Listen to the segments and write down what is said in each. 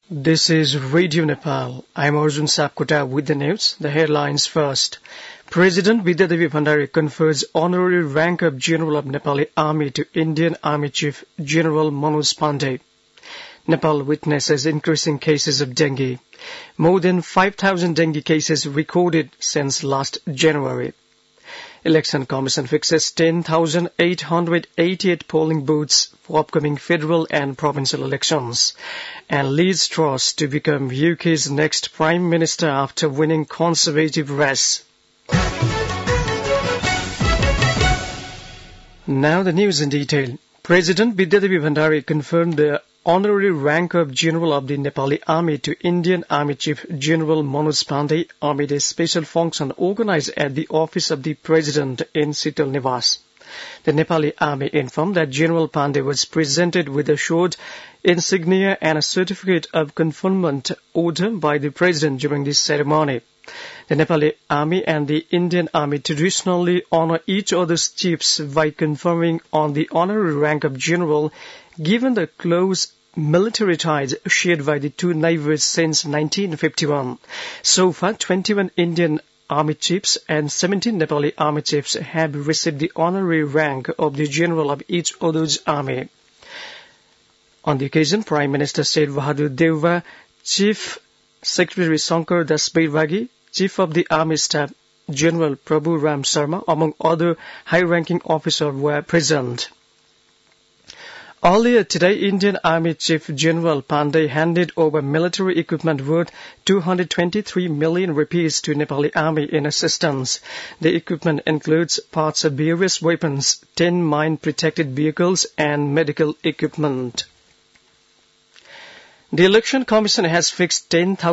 This is Radio Nepal. I am Arjun Sapkota with the news. The headlines first. President Vidyadevi Bhandari confers honorary rank of General of Nepali Army to Indian Army Chief General Manoj Pandey. Nepal witnesses increasing cases of dengue. More than 5,000 dengue cases recorded since last January. Election Commission fixes 10,888 polling booths for upcoming federal and provincial elections. And Liz Truss to become UK's next Prime Minister after winning Conservative race. Now the news in detail. President Vidyadevi Bhandari confirmed the honorary rank of General of the Nepali Army to Indian Army Chief General Manoj Pandey amid a special function organized at the office of the President in Sital Niwas. The Nepali Army informed that General Pandey was presented with a sword, insignia and a certificate of conferment order by the President during this ceremony. The Nepali Army and the Indian Army traditionally honor each other's chiefs by conferring on the honorary rank of General, given the close military ties shared by the two navies since 1951. So far, 21 Indian Army chiefs and 17 Nepali Army chiefs have received the honorary rank of the General of each other's army. On the occasion, Prime Minister Sher Bahadur Deuba, Chief Secretary Shankar Das Beirvagi, Chief of the Army Staff General Prabhu Ram Sharma, among other high-ranking officers were present. Earlier today, Indian Army Chief General Pandey handed over military equipment worth 223 million rupees to Nepali Army in assistance. The equipment includes parts of various weapons, 10 mine-protected vehicles and medical equipment. The Election Commission has fixed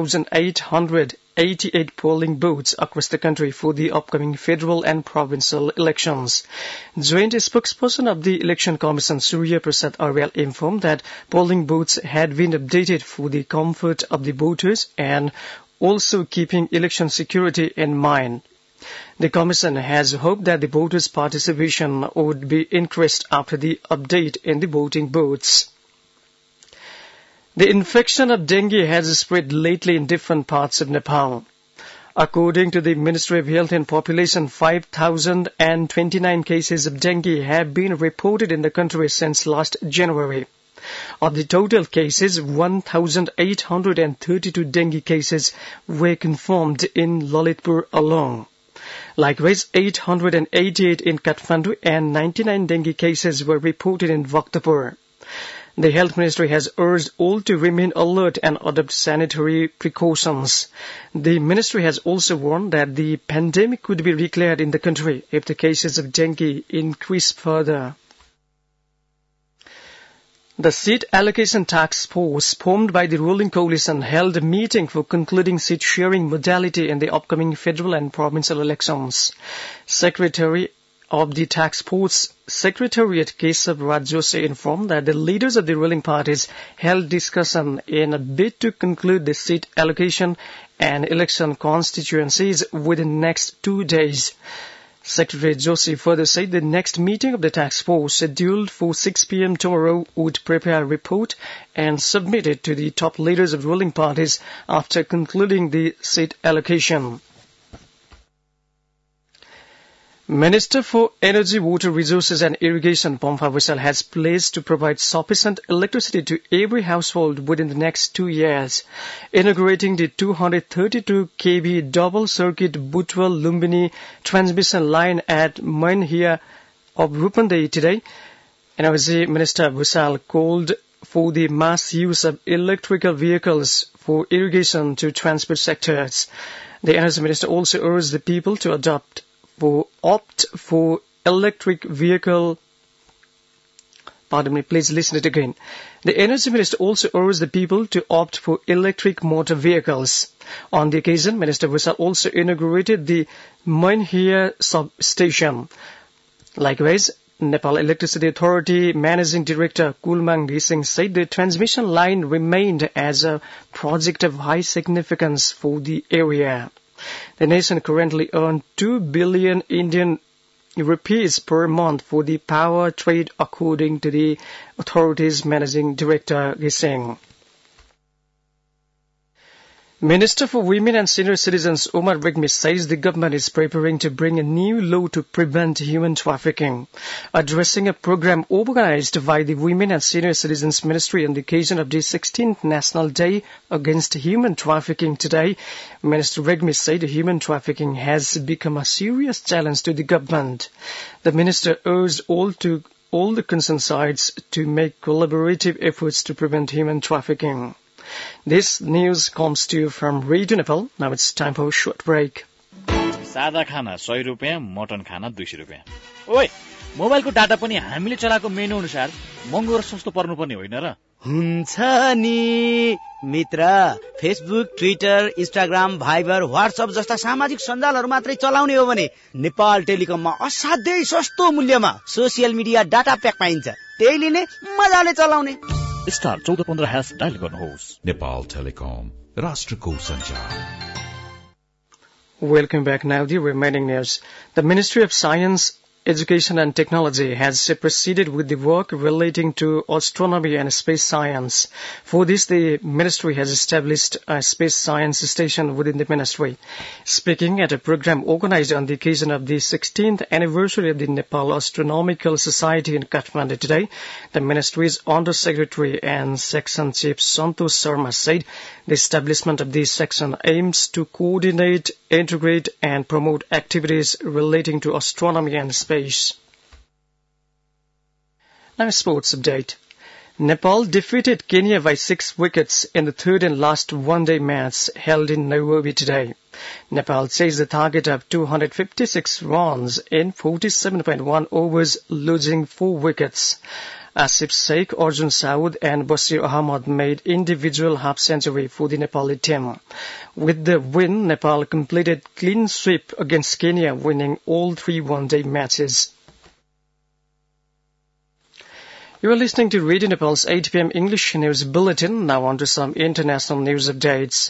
10,888 polling booths across the country for the upcoming federal and provincial elections. Joint spokesperson of the Election Commission, Surya Prasad Aryal, informed that polling booths had been updated for the comfort of the voters and also keeping election security in mind. The Commission has hoped that the voters' participation would be increased after the update in the voting booths. The infection of dengue has spread lately in different parts of Nepal. According to the Ministry of Health and Population, 5,029 cases of dengue have been reported in the country since last January. Of the total cases, 1,832 dengue cases were confirmed in Lalitpur alone. Likewise, 888 in Kathmandu and 99 dengue cases were reported in Bhaktapur. The Health Ministry has urged all to remain alert and adopt sanitary precautions. The Ministry has also warned that the pandemic could be declared in the country if the cases of dengue increase further. The Seat Allocation Task Force formed by the ruling coalition held a meeting for concluding seat sharing modality in the upcoming federal and provincial elections. Secretary of the Task Force Secretariat Kesav Raj Joshi informed that the leaders of the ruling parties held discussion in a bid to conclude the seat allocation and election constituencies within the next 2 days. Secretary Joshi further said the next meeting of the task force, scheduled for 6 p.m. tomorrow, would prepare a report and submit it to the top leaders of ruling parties after concluding the seat allocation. Minister for Energy, Water Resources and Irrigation, Pampha Vishal, has pledged to provide sufficient electricity to every household within the next 2 years. Inaugurating the 232 kV double-circuit Butwal-Lumbini transmission line at Mainhia of Rupandai today, Energy Minister Vishal called for the mass use of electrical vehicles for irrigation to transport sectors. The Energy Minister also urged the people to opt for electric vehicle. Pardon me, please listen it again. The Energy Minister also urged the people to opt for electric motor vehicles. On the occasion, Minister Vishal also inaugurated the Mainhia substation. Likewise, Nepal Electricity Authority Managing Director Kulmang Rising said the transmission line remained as a project of high significance for the area. The nation currently earns 2 billion Indian rupees per month for the power trade, according to the authority's managing director, Gising. Minister for Women and Senior Citizens Omar Begmi says the government is preparing to bring a new law to prevent human trafficking. Addressing a program organized by the Women and Senior Citizens Ministry on the occasion of the 16th National Day Against Human Trafficking today, Minister Begmi said human trafficking has become a serious challenge to the government. The minister urged all the concerned sides to make collaborative efforts to prevent human trafficking. This news comes to you from Radio Nepal. Now it's time for a short break. सादा खाना 100 रुपैयाँ, mutton खाना 200 रुपैयाँ. ओइ, मोबाइलको data पनि हामीले चलाएको मेनु अनुसार महँगो र सस्तो पर्नुपर्ने होइन र? हुन्छ नि मित्र. Facebook, Twitter, Instagram, Viber, WhatsApp जस्ता सामाजिक सञ्जालहरू मात्रै चलाउने हो भने नेपाल टेलिकममा असाध्यै सस्तो मूल्यमा सोशल मिडिया डाटा प्याक पाइन्छ. त्यही लिने, मजाले चलाउने. स्टार 1415 # डायल गर्नुहोस्. नेपाल टेलिकम, राष्ट्रको सञ्चार. Welcome back now. The remaining news. The Ministry of Science, Education and Technology has proceeded with the work relating to astronomy and space science. For this, the ministry has established a space science station within the ministry. Speaking at a program organized on the occasion of the 16th anniversary of the Nepal Astronomical Society in Kathmandu today, the ministry's Under-Secretary and Section Chief Santosh Sharma said the establishment of this section aims to coordinate, integrate and promote activities relating to astronomy and space. Now, sports update. Nepal defeated Kenya by 6 wickets in the third and last one-day match held in Nairobi today. Nepal chased the target of 256 runs in 47.1 overs, losing 4 wickets. Asif Sheikh, Arjun Saud and Basir Ahmad made individual half-century for the Nepali team. With the win, Nepal completed clean sweep against Kenya, winning all 3 one-day matches. You are listening to Radio Nepal's 8 p.m. English News Bulletin. Now on to some international news updates.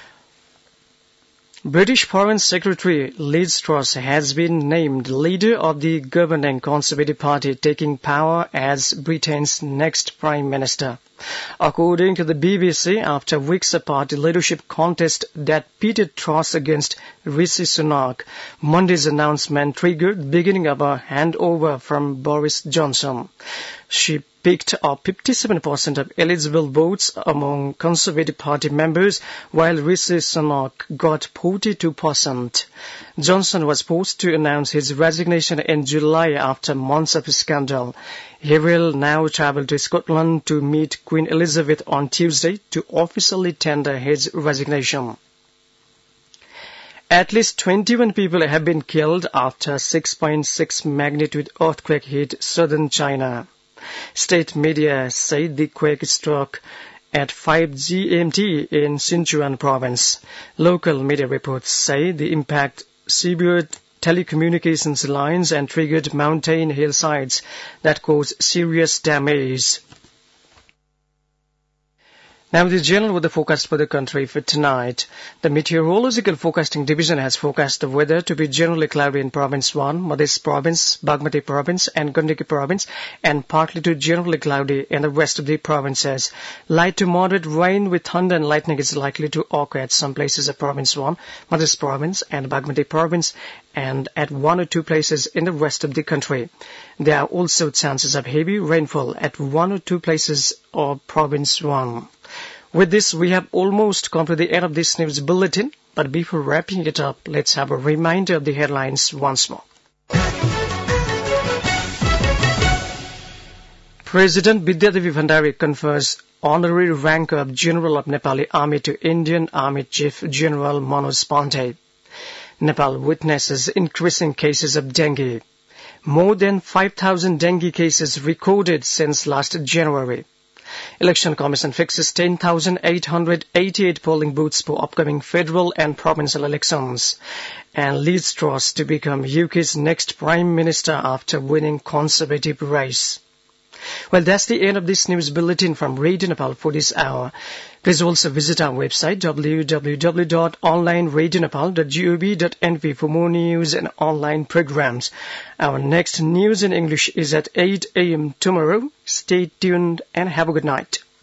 British Foreign Secretary Liz Truss has been named leader of the governing Conservative Party, taking power as Britain's next Prime Minister. According to the BBC, after weeks of party leadership contest that pitted Truss against Rishi Sunak, Monday's announcement triggered the beginning of a handover from Boris Johnson. She picked up 57% of eligible votes among Conservative Party members, while Rishi Sunak got 42%. Johnson was forced to announce his resignation in July after months of scandal. He will now travel to Scotland to meet Queen Elizabeth on Tuesday to officially tender his resignation. At least 21 people have been killed after 6.6 magnitude earthquake hit southern China. State media said the quake struck at 5 GMT in Sichuan province. Local media reports say the impact severed telecommunications lines and triggered mountain hillsides that caused serious damage. Now the general weather forecast for the country for tonight. The Meteorological Forecasting Division has forecast the weather to be generally cloudy in Province 1, Madhya Province, Bagmati Province and Gandaki Province, and partly to generally cloudy in the rest of the provinces. Light to moderate rain with thunder and lightning is likely to occur at some places of Province 1, Madhya Province and Bagmati Province, and at 1 or 2 places in the rest of the country. There are also chances of heavy rainfall at 1 or 2 places of Province 1. With this, we have almost come to the end of this news bulletin, but before wrapping it up, let's have a reminder of the headlines once more. President Vidyadevi Bhandari confers honorary rank of General of Nepali Army to Indian Army Chief General Manoj Pandey. Nepal witnesses increasing cases of dengue. More than 5,000 dengue cases recorded since last January. Election Commission fixes 10,888 polling booths for upcoming federal and provincial elections, and Liz Truss to become UK's next Prime Minister after winning Conservative race. Well, that's the end of this news bulletin from Radio Nepal for this hour. Please also visit our website www.onlineradionepal.gov.np for more news and online programs. Our next news in English is at 8 a.m. tomorrow. Stay tuned and have a good night.